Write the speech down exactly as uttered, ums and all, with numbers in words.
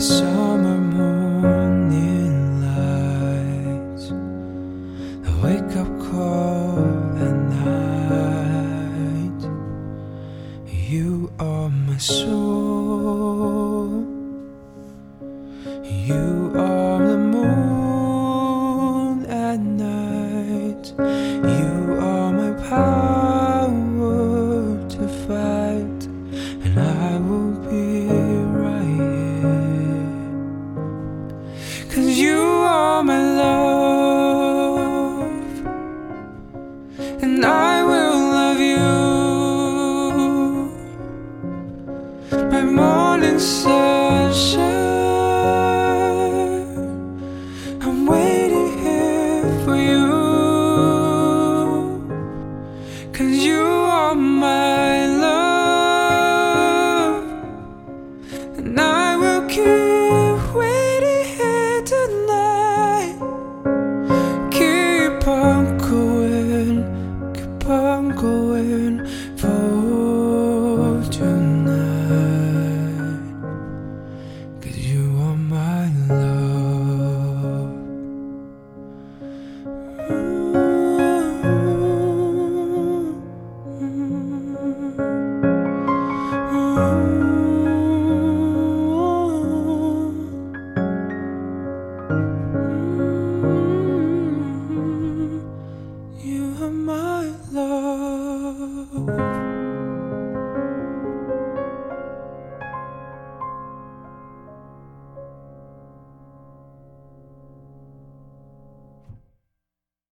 summer morning lights, the wake up call at night. You are my soul, you are the moon at night. You are my power to fight, and I will be right here. 'Cause you are my love, and I will love you. My morning sunshine, I'm waiting here for you. 'Cause you are my love, and I will keep